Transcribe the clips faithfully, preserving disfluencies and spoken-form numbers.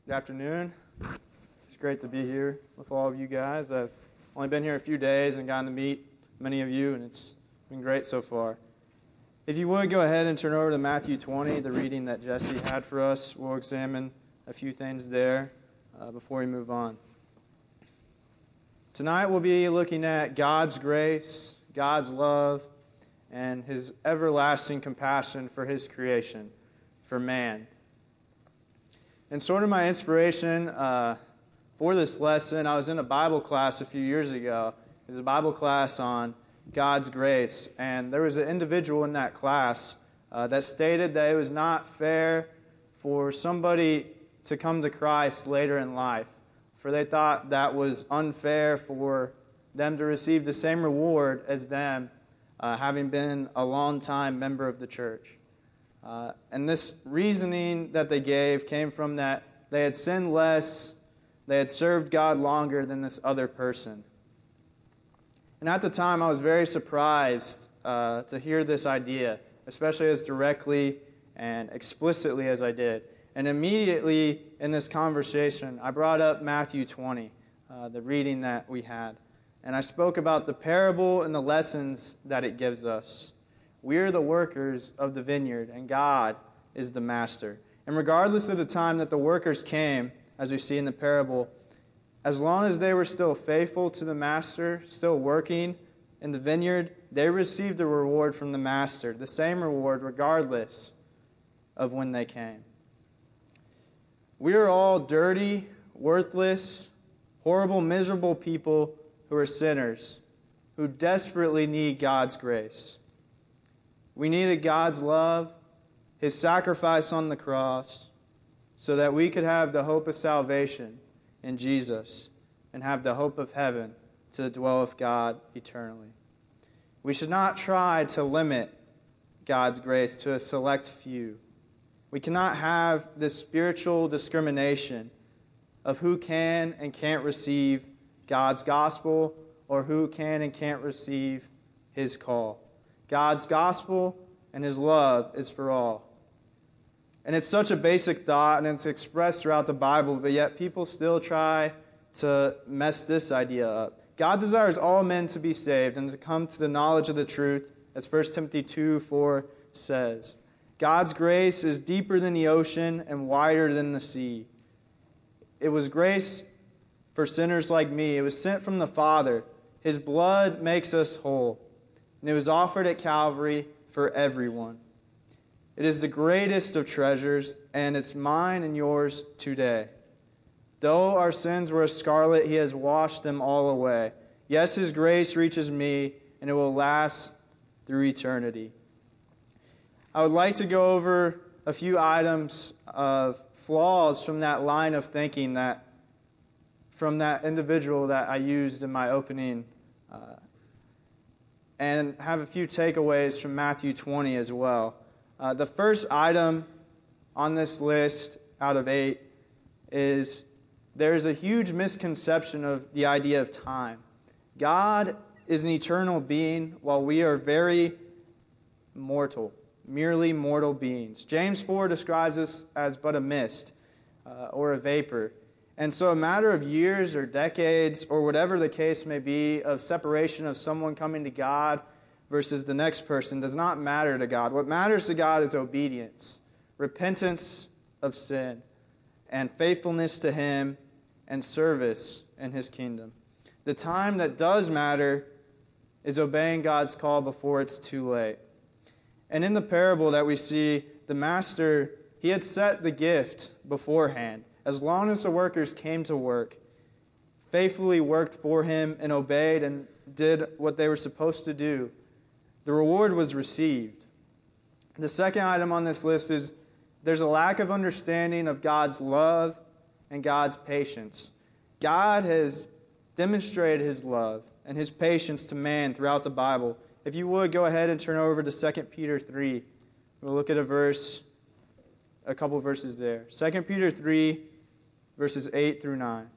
Good afternoon. It's great to be here with all of you guys. I've only been here a few days and gotten to meet many of you, and it's been great so far. If you would, go ahead and turn over to Matthew twenty, the reading that Jesse had for us. We'll examine a few things there uh, before we move on. Tonight we'll be looking at God's grace, God's love, and His everlasting compassion for His creation, for man. And sort of my inspiration uh, for this lesson, I was in a Bible class a few years ago. It was a Bible class on God's grace, and there was an individual in that class uh, that stated that it was not fair for somebody to come to Christ later in life, for they thought that was unfair for them to receive the same reward as them, uh, having been a long-time member of the church. Uh, and this reasoning that they gave came from that they had sinned less, they had served God longer than this other person. And at the time, I was very surprised uh, to hear this idea, especially as directly and explicitly as I did. And immediately in this conversation, I brought up Matthew twenty, uh, the reading that we had. And I spoke about the parable and the lessons that it gives us. We are the workers of the vineyard, and God is the master. And regardless of the time that the workers came, as we see in the parable, as long as they were still faithful to the master, still working in the vineyard, they received a reward from the master, the same reward regardless of when they came. We are all dirty, worthless, horrible, miserable people who are sinners, who desperately need God's grace. We needed God's love, His sacrifice on the cross, so that we could have the hope of salvation in Jesus and have the hope of heaven to dwell with God eternally. We should not try to limit God's grace to a select few. We cannot have this spiritual discrimination of who can and can't receive God's gospel or who can and can't receive His call. God's gospel and His love is for all. And it's such a basic thought, and it's expressed throughout the Bible, but yet people still try to mess this idea up. God desires all men to be saved and to come to the knowledge of the truth, as First Timothy two four says. God's grace is deeper than the ocean and wider than the sea. It was grace for sinners like me. It was sent from the Father. His blood makes us whole. And it was offered at Calvary for everyone. It is the greatest of treasures, and it's mine and yours today. Though our sins were as scarlet, He has washed them all away. Yes, His grace reaches me, and it will last through eternity. I would like to go over a few items of flaws from that line of thinking, that from that individual that I used in my opening uh, and have a few takeaways from Matthew twenty as well. Uh, the first item on this list out of eight is there's a huge misconception of the idea of time. God is an eternal being while we are very mortal, merely mortal beings. James four describes us as but a mist uh, or a vapor. And so a matter of years or decades or whatever the case may be of separation of someone coming to God versus the next person does not matter to God. What matters to God is obedience, repentance of sin, and faithfulness to Him and service in His kingdom. The time that does matter is obeying God's call before it's too late. And in the parable that we see, the master, he had set the gift beforehand. As long as the workers came to work, faithfully worked for him and obeyed and did what they were supposed to do, the reward was received. The second item on this list is there's a lack of understanding of God's love and God's patience. God has demonstrated His love and His patience to man throughout the Bible. If you would, go ahead and turn over to Second Peter three. We'll look at a verse, a couple verses there. Second Peter three, verses eight through nine.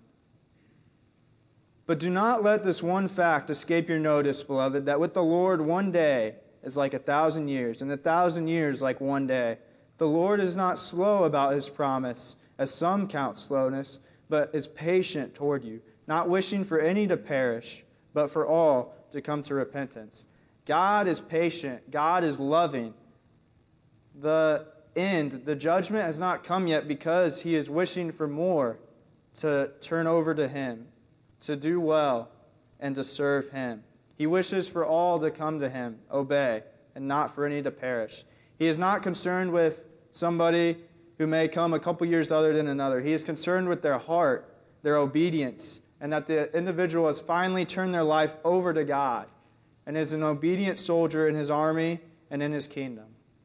But do not let this one fact escape your notice, beloved, that with the Lord one day is like a thousand years, and a thousand years like one day. The Lord is not slow about His promise, as some count slowness, but is patient toward you, not wishing for any to perish, but for all to come to repentance. God is patient. God is loving. The end, the judgment has not come yet because he is wishing for more to turn over to him, to do well, and to serve him. He wishes for all to come to him, obey, and not for any to perish. He is not concerned with somebody who may come a couple years other than another. He is concerned with their heart, their obedience, and that the individual has finally turned their life over to God and is an obedient soldier in his army and in his kingdom.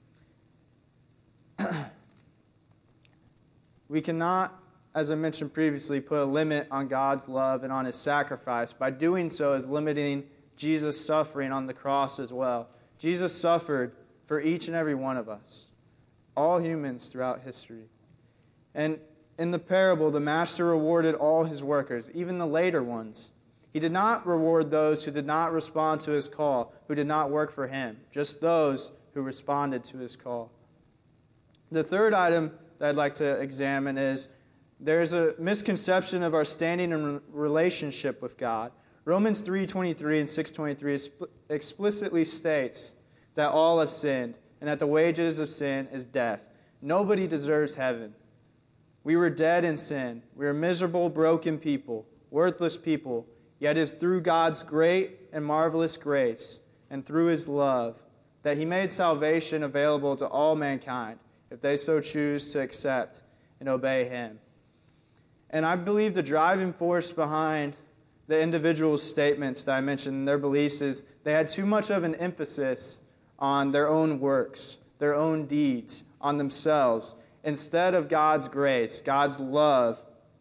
We cannot, as I mentioned previously, put a limit on God's love and on his sacrifice. By doing so is limiting Jesus' suffering on the cross as well. Jesus suffered for each and every one of us, all humans throughout history. And in the parable, the master rewarded all his workers, even the later ones. He did not reward those who did not respond to his call, who did not work for him, just those who responded to his call. The third item that I'd like to examine is there's a misconception of our standing in relationship with God. Romans three twenty-three and six twenty-three explicitly states that all have sinned and that the wages of sin is death. Nobody deserves heaven. We were dead in sin. We were miserable, broken people, worthless people. Yet it is through God's great and marvelous grace and through his love that he made salvation available to all mankind if they so choose to accept and obey him. And I believe the driving force behind the individual's statements that I mentioned in their beliefs is they had too much of an emphasis on their own works, their own deeds, on themselves, instead of God's grace, God's love,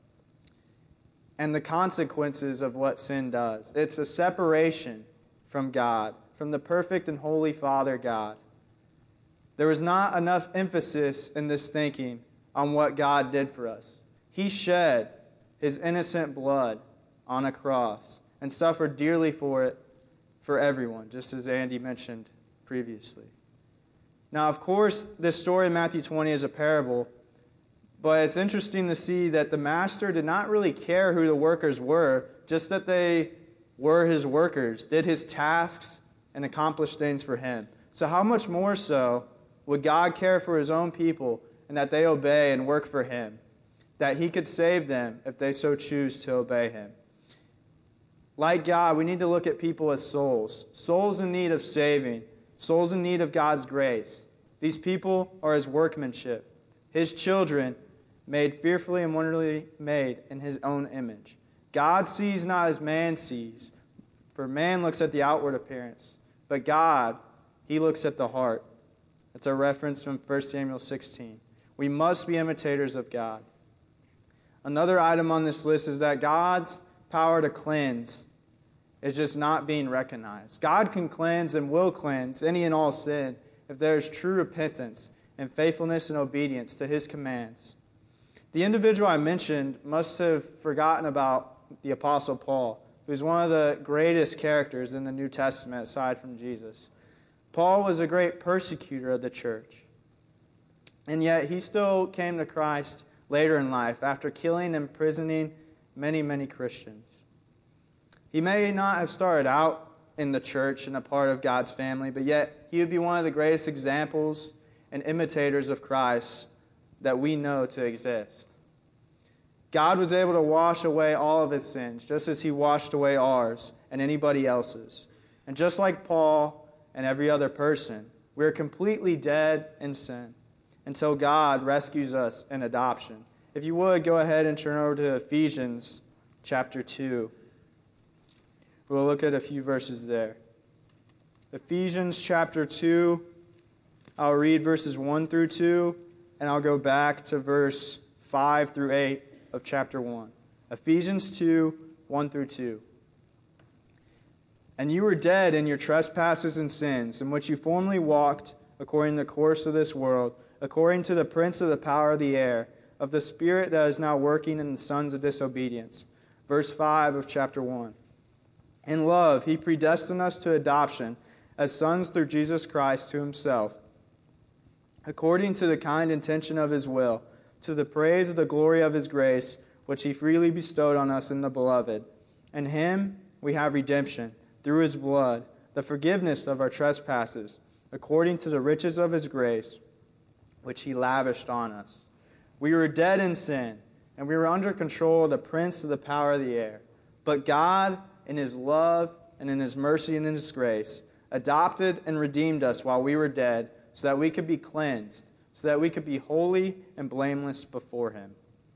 and the consequences of what sin does. It's a separation from God, from the perfect and holy Father God. There was not enough emphasis in this thinking on what God did for us. He shed his innocent blood on a cross and suffered dearly for it for everyone, just as Andy mentioned previously. Now, of course, this story in Matthew twenty is a parable, but it's interesting to see that the master did not really care who the workers were, just that they were his workers, did his tasks, and accomplished things for him. So how much more so would God care for his own people and that they obey and work for him, that he could save them if they so choose to obey him? Like God, we need to look at people as souls, souls in need of saving, souls in need of God's grace. These people are his workmanship, his children made fearfully and wonderfully made in his own image. God sees not as man sees, for man looks at the outward appearance, but God, he looks at the heart. That's a reference from First Samuel sixteen. We must be imitators of God. Another item on this list is that God's power to cleanse is just not being recognized. God can cleanse and will cleanse any and all sin if there is true repentance and faithfulness and obedience to his commands. The individual I mentioned must have forgotten about the Apostle Paul, who's one of the greatest characters in the New Testament aside from Jesus. Paul was a great persecutor of the church, and yet he still came to Christ later in life after killing and imprisoning many, many Christians. He may not have started out in the church and a part of God's family, but yet he would be one of the greatest examples and imitators of Christ that we know to exist. God was able to wash away all of his sins, just as he washed away ours and anybody else's. And just like Paul and every other person, we are completely dead in sin until God rescues us in adoption. If you would, go ahead and turn over to Ephesians chapter two. We'll look at a few verses there. Ephesians chapter two, I'll read verses one through two, and I'll go back to verse five through eight of chapter one. Ephesians two, one through two. And you were dead in your trespasses and sins, in which you formerly walked according to the course of this world, according to the prince of the power of the air, of the spirit that is now working in the sons of disobedience. Verse five of chapter one. In love, he predestined us to adoption as sons through Jesus Christ to himself, according to the kind intention of his will, to the praise of the glory of his grace, which he freely bestowed on us in the Beloved. In him we have redemption, through his blood, the forgiveness of our trespasses, according to the riches of his grace, which he lavished on us. We were dead in sin, and we were under control of the prince of the power of the air. But God, in his love and in his mercy and in his grace, adopted and redeemed us while we were dead, so that we could be cleansed, so that we could be holy and blameless before him.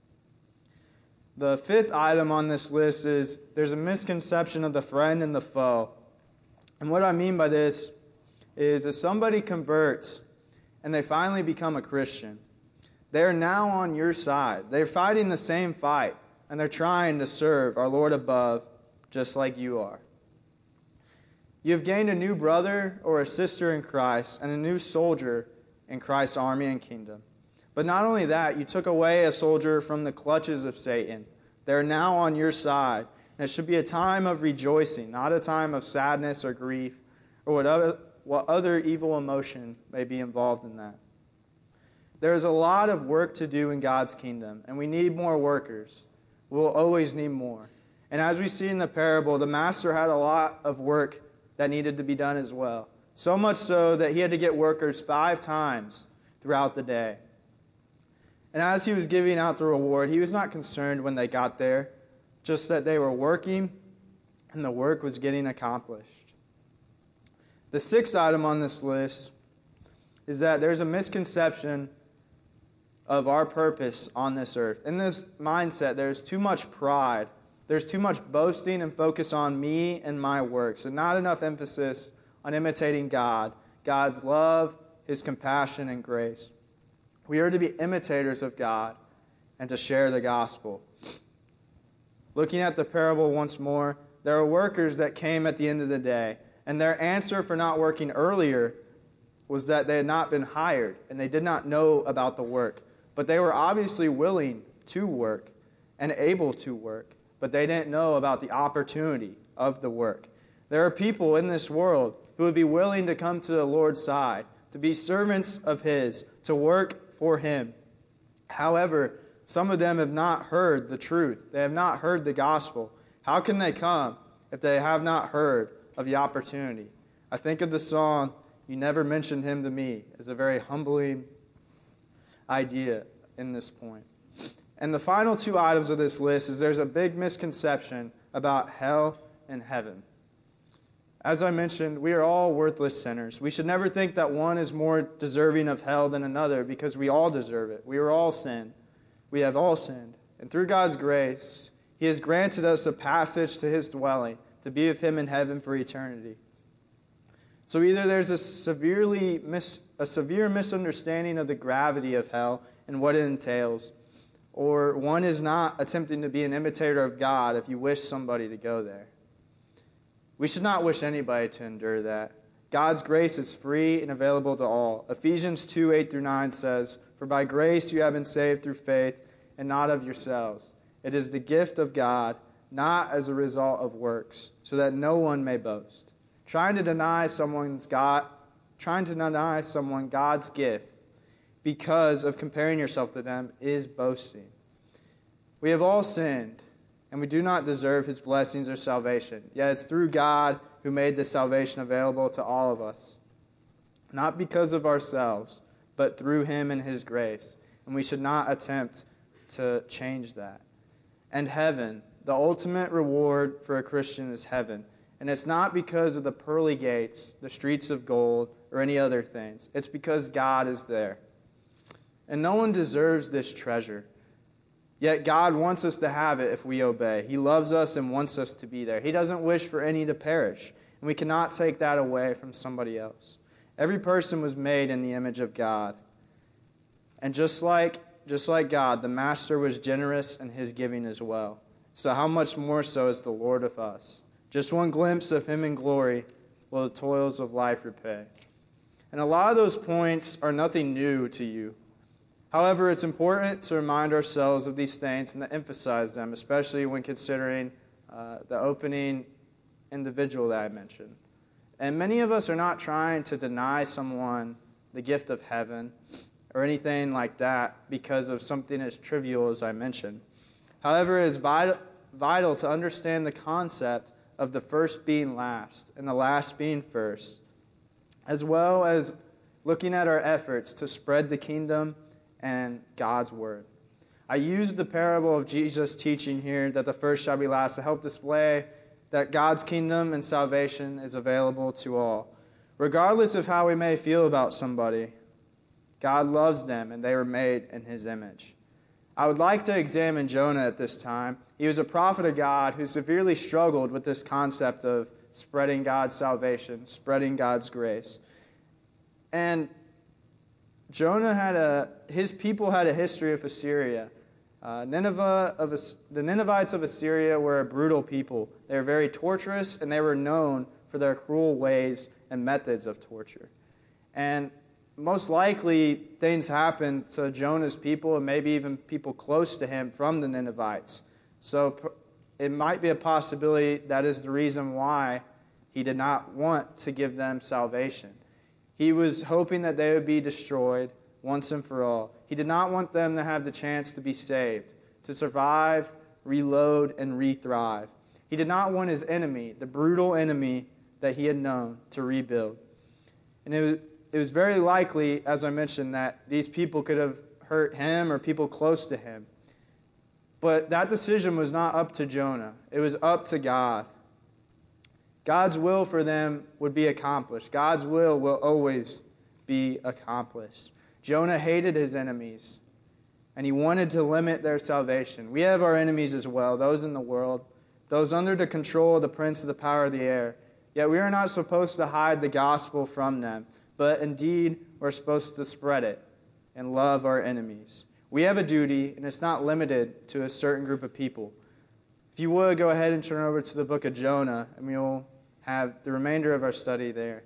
The fifth item on this list is there's a misconception of the friend and the foe. And what I mean by this is if somebody converts and they finally become a Christian, they're now on your side. They're fighting the same fight, and they're trying to serve our Lord above just like you are. You have gained a new brother or a sister in Christ and a new soldier in Christ's army and kingdom. But not only that, you took away a soldier from the clutches of Satan. They're now on your side. And it should be a time of rejoicing, not a time of sadness or grief or whatever, what other evil emotion may be involved in that. There is a lot of work to do in God's kingdom, and we need more workers. We'll always need more. And as we see in the parable, the master had a lot of work that needed to be done as well. So much so that he had to get workers five times throughout the day. And as he was giving out the reward, he was not concerned when they got there, just that they were working and the work was getting accomplished. The sixth item on this list is that there's a misconception of our purpose on this earth. In this mindset, there's too much pride. There's too much boasting and focus on me and my works, and not enough emphasis on imitating God, God's love, his compassion, and grace. We are to be imitators of God and to share the gospel. Looking at the parable once more, there are workers that came at the end of the day, and their answer for not working earlier was that they had not been hired, and they did not know about the work. But they were obviously willing to work and able to work, but they didn't know about the opportunity of the work. There are people in this world who would be willing to come to the Lord's side, to be servants of his, to work for him. However, some of them have not heard the truth. They have not heard the gospel. How can they come if they have not heard of the opportunity? I think of the song, "You Never Mentioned Him to Me," as a very humbling idea in this point. And the final two items of this list is there's a big misconception about hell and heaven. As I mentioned, we are all worthless sinners. We should never think that one is more deserving of hell than another, because we all deserve it. We are all sinned. We have all sinned. And through God's grace, he has granted us a passage to his dwelling, to be with him in heaven for eternity. So either there's a severely mis- a severe misunderstanding of the gravity of hell and what it entails, or one is not attempting to be an imitator of God if you wish somebody to go there. We should not wish anybody to endure that. God's grace is free and available to all. Ephesians two, eight through nine says, "For by grace you have been saved through faith, and not of yourselves. It is the gift of God, not as a result of works, so that no one may boast." Trying to deny someone's God, trying to deny someone God's gift because of comparing yourself to them is boasting. We have all sinned, and we do not deserve his blessings or salvation. Yet it's through God who made this salvation available to all of us. Not because of ourselves, but through him and his grace. And we should not attempt to change that. And heaven, the ultimate reward for a Christian is heaven. And it's not because of the pearly gates, the streets of gold, or any other things. It's because God is there. And no one deserves this treasure. Yet God wants us to have it if we obey. He loves us and wants us to be there. He doesn't wish for any to perish. And we cannot take that away from somebody else. Every person was made in the image of God. And just like, just like God, the Master was generous in his giving as well. So how much more so is the Lord of us? Just one glimpse of him in glory will the toils of life repay. And a lot of those points are nothing new to you. However, it's important to remind ourselves of these things and to emphasize them, especially when considering uh, the opening individual that I mentioned. And many of us are not trying to deny someone the gift of heaven or anything like that because of something as trivial as I mentioned. However, it is vital, vital to understand the concept of the first being last and the last being first, as well as looking at our efforts to spread the kingdom and God's word. I used the parable of Jesus' teaching here that the first shall be last to help display that God's kingdom and salvation is available to all. Regardless of how we may feel about somebody, God loves them and they were made in his image. I would like to examine Jonah at this time. He was a prophet of God who severely struggled with this concept of spreading God's salvation, spreading God's grace. And Jonah had a, his people had a history of Assyria. Uh, Nineveh of the Ninevites of Assyria were a brutal people. They were very torturous, and they were known for their cruel ways and methods of torture. And most likely, things happened to Jonah's people, and maybe even people close to him from the Ninevites. So it might be a possibility that is the reason why he did not want to give them salvation. He was hoping that they would be destroyed once and for all. He did not want them to have the chance to be saved, to survive, reload, and re-thrive. He did not want his enemy, the brutal enemy that he had known, to rebuild. And it was, it was very likely, as I mentioned, that these people could have hurt him or people close to him. But that decision was not up to Jonah. It was up to God. God's will for them would be accomplished. God's will will always be accomplished. Jonah hated his enemies, and he wanted to limit their salvation. We have our enemies as well, those in the world, those under the control of the prince of the power of the air. Yet we are not supposed to hide the gospel from them, but indeed we're supposed to spread it and love our enemies. We have a duty, and it's not limited to a certain group of people. If you would, go ahead and turn over to the book of Jonah, and we'll have the remainder of our study there.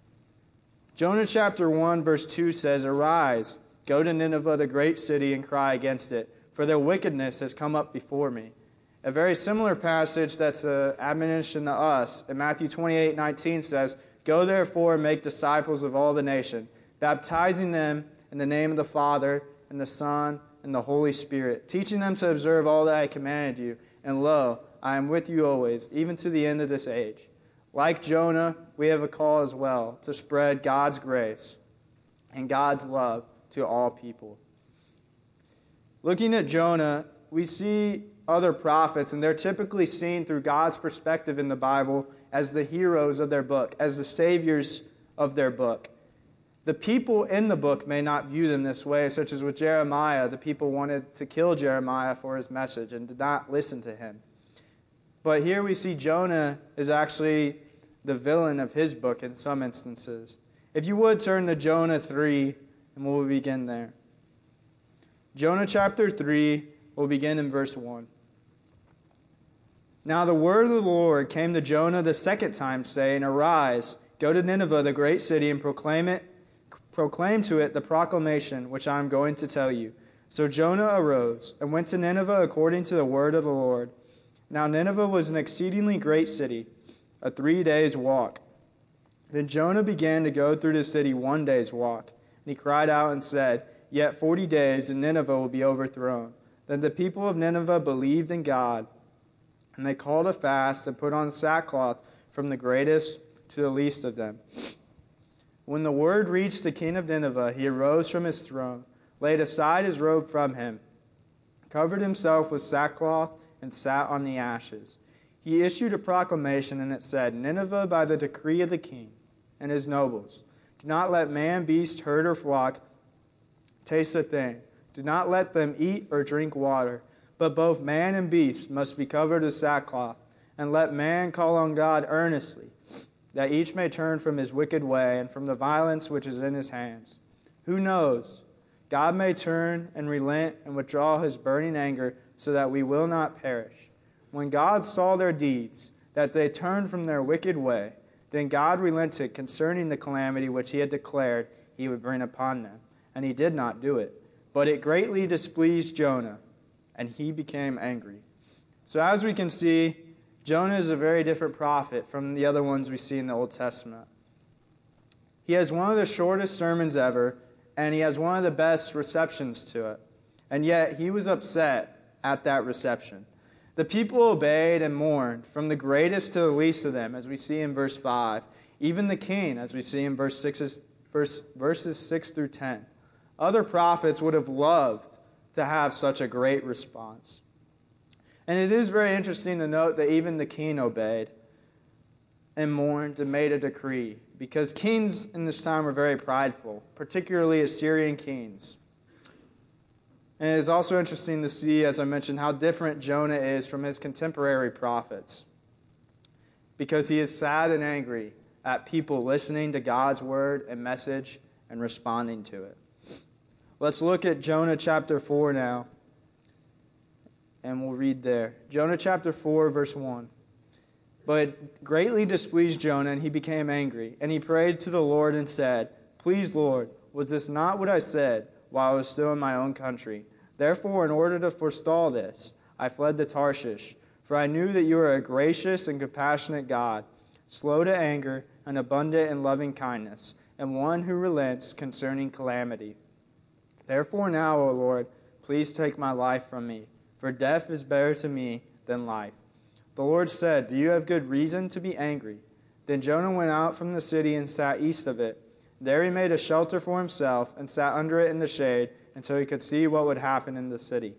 Jonah chapter one, verse two says, "Arise, go to Nineveh, the great city, and cry against it, for their wickedness has come up before me." A very similar passage that's an admonition to us in Matthew twenty-eight nineteen says, "Go therefore and make disciples of all the nation, baptizing them in the name of the Father, and the Son, and the Holy Spirit, teaching them to observe all that I commanded you. And lo, I am with you always, even to the end of this age." Like Jonah, we have a call as well to spread God's grace and God's love to all people. Looking at Jonah, we see other prophets, and they're typically seen through God's perspective in the Bible as the heroes of their book, as the saviors of their book. The people in the book may not view them this way, such as with Jeremiah. The people wanted to kill Jeremiah for his message and did not listen to him. But here we see Jonah is actually the villain of his book in some instances. If you would turn to Jonah three, and we'll begin there. Jonah chapter three, we'll begin in verse one. "Now the word of the Lord came to Jonah the second time, saying, Arise, go to Nineveh, the great city, and proclaim it, proclaim to it the proclamation which I am going to tell you. So Jonah arose and went to Nineveh according to the word of the Lord. Now Nineveh was an exceedingly great city, a three days' walk. Then Jonah began to go through the city one day's walk. And he cried out and said, Yet forty days, and Nineveh will be overthrown. Then the people of Nineveh believed in God, and they called a fast and put on sackcloth from the greatest to the least of them. When the word reached the king of Nineveh, he arose from his throne, laid aside his robe from him, covered himself with sackcloth, and sat on the ashes. He issued a proclamation, and it said, Nineveh, by the decree of the king and his nobles, do not let man, beast, herd, or flock taste a thing. Do not let them eat or drink water. But both man and beast must be covered with sackcloth. And let man call on God earnestly, that each may turn from his wicked way and from the violence which is in his hands. Who knows? God may turn and relent and withdraw his burning anger so that we will not perish. When God saw their deeds, that they turned from their wicked way, then God relented concerning the calamity which he had declared he would bring upon them. And he did not do it. But it greatly displeased Jonah, and he became angry. So as we can see, Jonah is a very different prophet from the other ones we see in the Old Testament. He has one of the shortest sermons ever, and he has one of the best receptions to it. And yet he was upset at that reception. The people obeyed and mourned, from the greatest to the least of them, as we see in verse five. Even the king, as we see in verse six, verse, verses six through ten. Other prophets would have loved to have such a great response. And it is very interesting to note that even the king obeyed and mourned and made a decree, because kings in this time were very prideful, particularly Assyrian kings. And it is also interesting to see, as I mentioned, how different Jonah is from his contemporary prophets, because he is sad and angry at people listening to God's word and message and responding to it. Let's look at Jonah chapter four now, and we'll read there. Jonah chapter four, verse one. But it greatly displeased Jonah, and he became angry. And he prayed to the Lord and said, Please, Lord, was this not what I said while I was still in my own country? Therefore, in order to forestall this, I fled to Tarshish. For I knew that you are a gracious and compassionate God, slow to anger and abundant in loving kindness, and one who relents concerning calamity. Therefore now, O Lord, please take my life from me, for death is better to me than life. The Lord said, Do you have good reason to be angry? Then Jonah went out from the city and sat east of it. There he made a shelter for himself and sat under it in the shade until he could see what would happen in the city.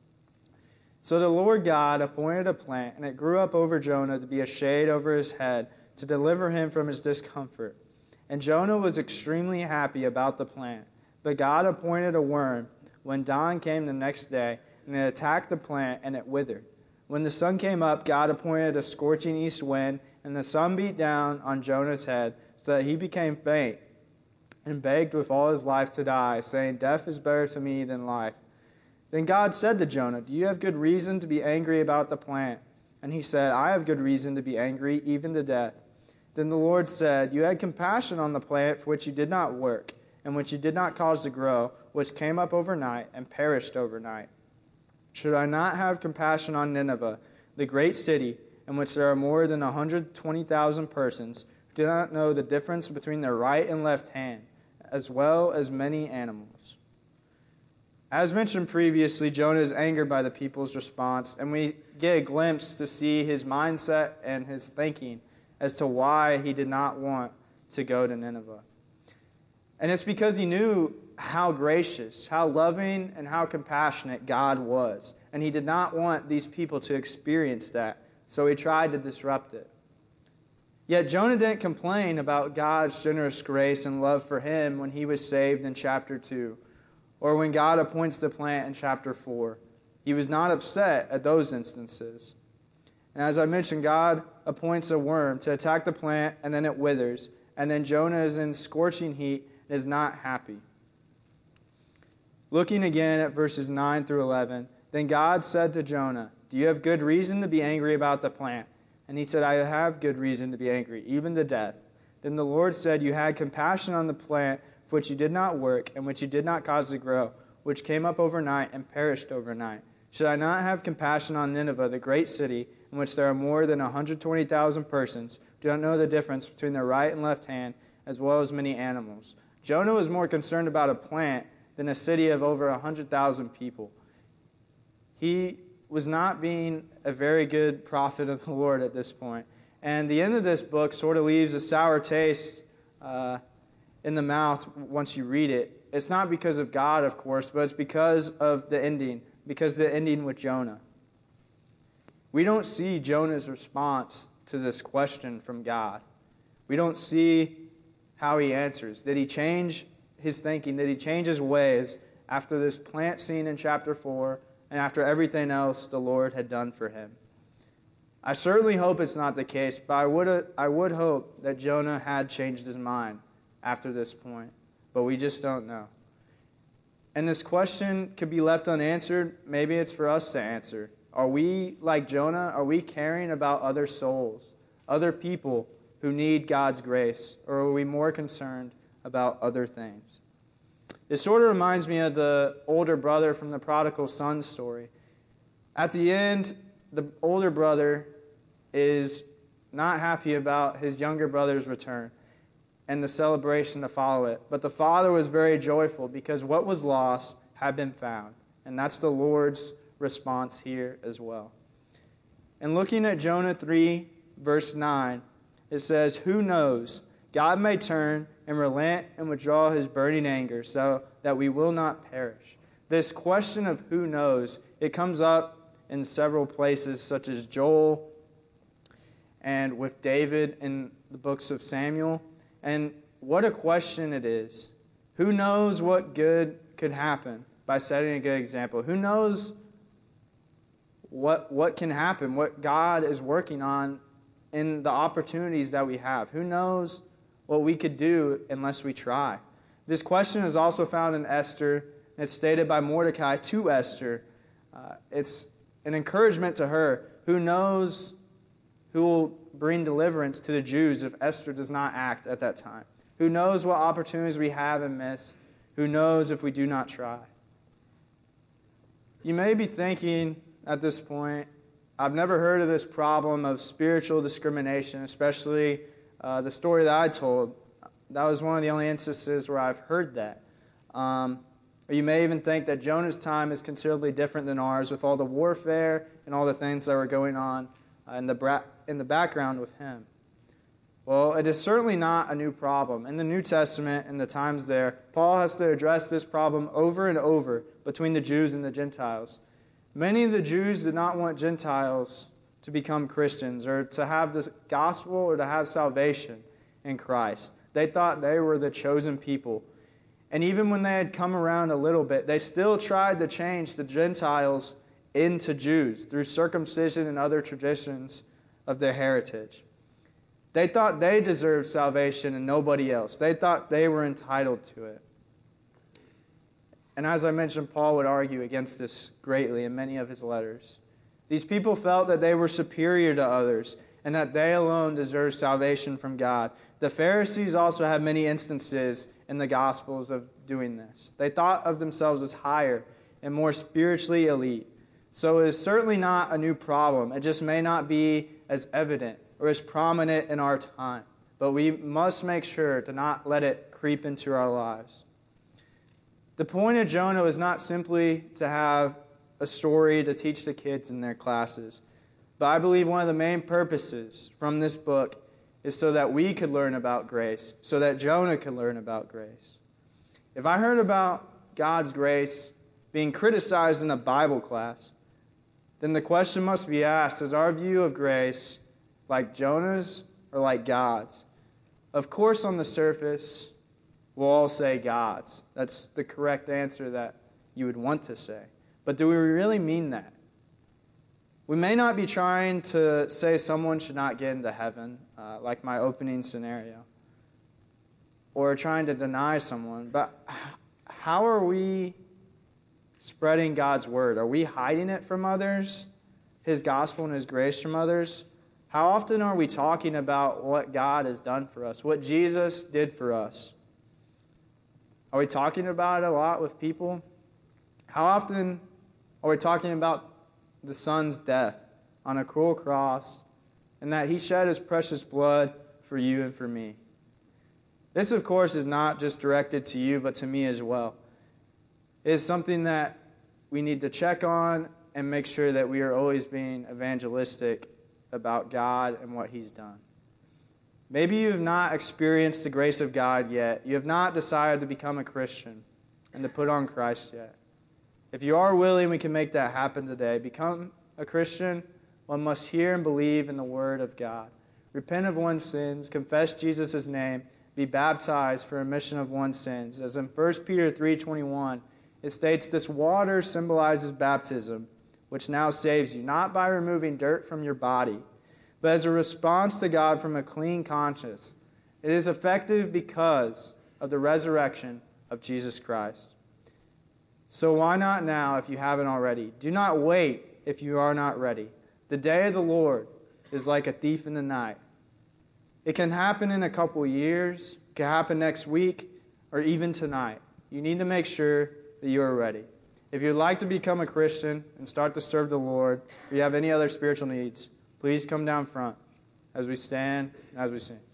So the Lord God appointed a plant, and it grew up over Jonah to be a shade over his head, to deliver him from his discomfort. And Jonah was extremely happy about the plant. But God appointed a worm when dawn came the next day, and it attacked the plant, and it withered. When the sun came up, God appointed a scorching east wind, and the sun beat down on Jonah's head, so that he became faint, and begged with all his life to die, saying, Death is better to me than life. Then God said to Jonah, Do you have good reason to be angry about the plant? And he said, I have good reason to be angry, even to death. Then the Lord said, You had compassion on the plant for which you did not work, and which you did not cause to grow, which came up overnight and perished overnight. Should I not have compassion on Nineveh, the great city, in which there are more than one hundred twenty thousand persons who do not know the difference between their right and left hand, as well as many animals? As mentioned previously, Jonah is angered by the people's response, and we get a glimpse to see his mindset and his thinking as to why he did not want to go to Nineveh. And it's because he knew how gracious, how loving, and how compassionate God was. And he did not want these people to experience that, so he tried to disrupt it. Yet Jonah didn't complain about God's generous grace and love for him when he was saved in chapter two, or when God appoints the plant in chapter four. He was not upset at those instances. And as I mentioned, God appoints a worm to attack the plant, and then it withers. And then Jonah is in scorching heat and is not happy. Looking again at verses nine through eleven, then God said to Jonah, Do you have good reason to be angry about the plant? And he said, I have good reason to be angry, even to death. Then the Lord said, You had compassion on the plant for which you did not work, and which you did not cause to grow, which came up overnight and perished overnight. Should I not have compassion on Nineveh, the great city, in which there are more than one hundred twenty thousand persons who do not know the difference between their right and left hand, as well as many animals? Jonah was more concerned about a plant than a city of over one hundred thousand people. He was not being a very good prophet of the Lord at this point. And the end of this book sort of leaves a sour taste uh, in the mouth once you read it. It's not because of God, of course, but it's because of the ending, because the ending with Jonah. We don't see Jonah's response to this question from God. We don't see how he answers. Did he change his thinking? Did he change his ways after this plant scene in chapter four and after everything else the Lord had done for him? I certainly hope it's not the case, but I would, I would hope that Jonah had changed his mind after this point, but we just don't know. And this question could be left unanswered. Maybe it's for us to answer. Are we, like Jonah, are we caring about other souls, other people who need God's grace, or are we more concerned about other things? It sort of reminds me of the older brother from the prodigal son story. At the end, the older brother is not happy about his younger brother's return. and the celebration to follow it. But the father was very joyful because what was lost had been found. And that's the Lord's response here as well. And looking at Jonah three, verse nine, it says, "Who knows? God may turn and relent and withdraw his burning anger so that we will not perish." This question of who knows, it comes up in several places, such as Joel and with David in the books of Samuel. And what a question it is. Who knows what good could happen by setting a good example? Who knows what, what can happen, what God is working on in the opportunities that we have? Who knows what we could do unless we try? This question is also found in Esther, and it's stated by Mordecai to Esther. Uh, it's an encouragement to her. Who knows who will bring deliverance to the Jews if Esther does not act at that time? Who knows what opportunities we have and miss? Who knows if we do not try? You may be thinking at this point, I've never heard of this problem of spiritual discrimination, especially uh, the story that I told. That was one of the only instances where I've heard that. Um, or you may even think that Jonah's time is considerably different than ours with all the warfare and all the things that were going on uh, in the bra- in the background with him. Well, it is certainly not a new problem. In the New Testament, in the times there, Paul has to address this problem over and over between the Jews and the Gentiles. Many of the Jews did not want Gentiles to become Christians or to have the gospel or to have salvation in Christ. They thought they were the chosen people. And even when they had come around a little bit, they still tried to change the Gentiles into Jews through circumcision and other traditions of their heritage. They thought they deserved salvation and nobody else. They thought they were entitled to it. And as I mentioned, Paul would argue against this greatly in many of his letters. These people felt that they were superior to others and that they alone deserved salvation from God. The Pharisees also have many instances in the Gospels of doing this. They thought of themselves as higher and more spiritually elite. So it is certainly not a new problem. It just may not be as evident or as prominent in our time. But we must make sure to not let it creep into our lives. The point of Jonah is not simply to have a story to teach the kids in their classes. But I believe one of the main purposes from this book is so that we could learn about grace, so that Jonah could learn about grace. If I heard about God's grace being criticized in a Bible class, then the question must be asked, is our view of grace like Jonah's or like God's? Of course, on the surface, we'll all say God's. That's the correct answer that you would want to say. But do we really mean that? We may not be trying to say someone should not get into heaven, uh, like my opening scenario, or trying to deny someone, but how are we spreading God's word? Are we hiding it from others, His gospel and His grace from others? How often are we talking about what God has done for us, what Jesus did for us? Are we talking about it a lot with people? How often are we talking about the Son's death on a cruel cross and that He shed His precious blood for you and for me? This, of course, is not just directed to you, but to me as well. It is something that we need to check on and make sure that we are always being evangelistic about God and what He's done. Maybe you have not experienced the grace of God yet. You have not decided to become a Christian and to put on Christ yet. If you are willing, we can make that happen today. Become a Christian. One must hear and believe in the Word of God. Repent of one's sins, confess Jesus' name, be baptized for remission of one's sins. As in First Peter three twenty-one, it states, "This water symbolizes baptism, which now saves you, not by removing dirt from your body, but as a response to God from a clean conscience. It is effective because of the resurrection of Jesus Christ." So why not now if you haven't already? Do not wait if you are not ready. The day of the Lord is like a thief in the night. It can happen in a couple years, it can happen next week, or even tonight. You need to make sure that you are ready. If you'd like to become a Christian and start to serve the Lord, or you have any other spiritual needs, please come down front as we stand and as we sing.